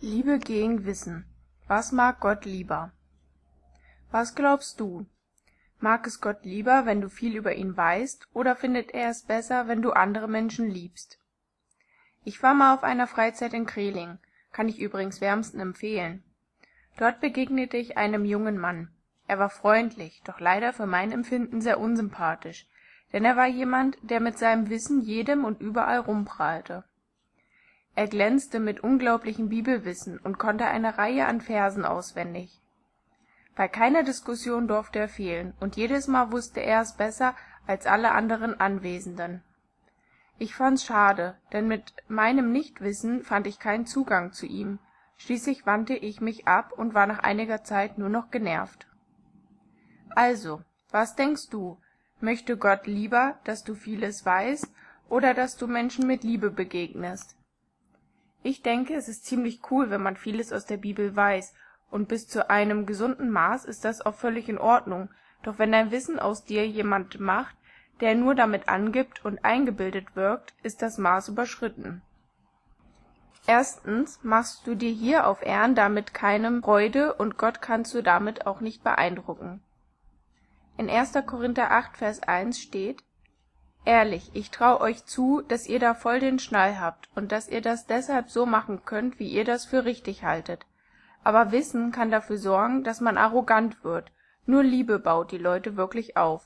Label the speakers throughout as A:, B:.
A: Liebe gegen Wissen. Was mag Gott lieber? Was glaubst du? Mag es Gott lieber, wenn du viel über ihn weißt, oder findet er es besser, wenn du andere Menschen liebst? Ich war mal auf einer Freizeit in Kreling, kann ich übrigens wärmsten empfehlen. Dort begegnete ich einem jungen Mann. Er war freundlich, doch leider für mein Empfinden sehr unsympathisch, denn er war jemand, der mit seinem Wissen jedem und überall rumprahlte. Er glänzte mit unglaublichem Bibelwissen und konnte eine Reihe an Versen auswendig. Bei keiner Diskussion durfte er fehlen, und jedes Mal wusste er es besser als alle anderen Anwesenden. Ich fand's schade, denn mit meinem Nichtwissen fand ich keinen Zugang zu ihm. Schließlich wandte ich mich ab und war nach einiger Zeit nur noch genervt. Also, was denkst du? Möchte Gott lieber, dass du vieles weißt, oder dass du Menschen mit Liebe begegnest? Ich denke, es ist ziemlich cool, wenn man vieles aus der Bibel weiß, und bis zu einem gesunden Maß ist das auch völlig in Ordnung. Doch wenn dein Wissen aus dir jemand macht, der nur damit angibt und eingebildet wirkt, ist das Maß überschritten. Erstens machst du dir hier auf Erden damit keine Freude, und Gott kannst du damit auch nicht beeindrucken. In 1. Korinther 8, Vers 1 steht: Ehrlich, ich trau euch zu, dass ihr da voll den Schnall habt und dass ihr das deshalb so machen könnt, wie ihr das für richtig haltet. Aber Wissen kann dafür sorgen, dass man arrogant wird. Nur Liebe baut die Leute wirklich auf.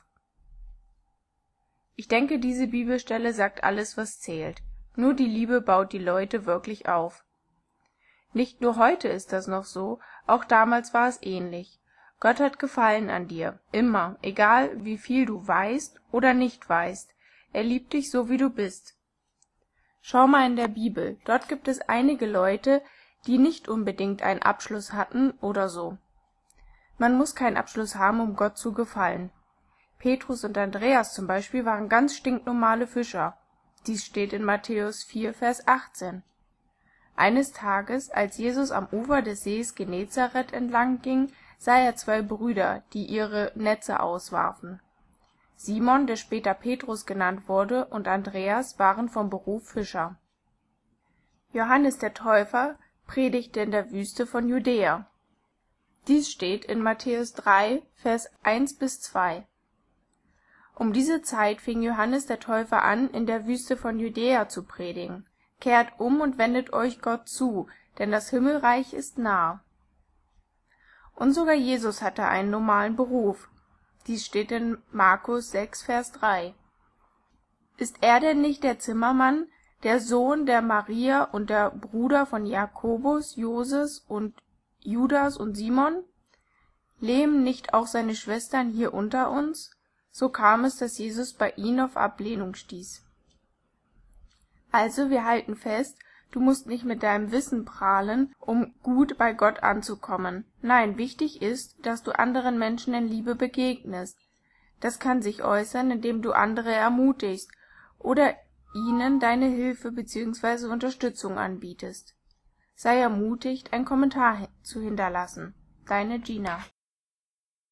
A: Ich denke, diese Bibelstelle sagt alles, was zählt. Nur die Liebe baut die Leute wirklich auf. Nicht nur heute ist das noch so, auch damals war es ähnlich. Gott hat Gefallen an dir, immer, egal wie viel du weißt oder nicht weißt. Er liebt dich so, wie du bist. Schau mal in der Bibel, dort gibt es einige Leute, die nicht unbedingt einen Abschluss hatten oder so. Man muss keinen Abschluss haben, um Gott zu gefallen. Petrus und Andreas zum Beispiel waren ganz stinknormale Fischer. Dies steht in Matthäus 4, Vers 18. Eines Tages, als Jesus am Ufer des Sees Genezareth entlang ging, sah er zwei Brüder, die ihre Netze auswarfen. Simon, der später Petrus genannt wurde, und Andreas waren vom Beruf Fischer. Johannes der Täufer predigte in der Wüste von Judäa. Dies steht in Matthäus 3, Vers 1-2. Um diese Zeit fing Johannes der Täufer an, in der Wüste von Judäa zu predigen: Kehrt um und wendet euch Gott zu, denn das Himmelreich ist nah. Und sogar Jesus hatte einen normalen Beruf. Dies steht in Markus 6, Vers 3. Ist er denn nicht der Zimmermann, der Sohn der Maria und der Bruder von Jakobus, Joses und Judas und Simon? Leben nicht auch seine Schwestern hier unter uns? So kam es, dass Jesus bei ihnen auf Ablehnung stieß. Also wir halten fest, du musst nicht mit deinem Wissen prahlen, um gut bei Gott anzukommen. Nein, wichtig ist, dass du anderen Menschen in Liebe begegnest. Das kann sich äußern, indem du andere ermutigst oder ihnen deine Hilfe bzw. Unterstützung anbietest. Sei ermutigt, einen Kommentar zu hinterlassen. Deine Gina.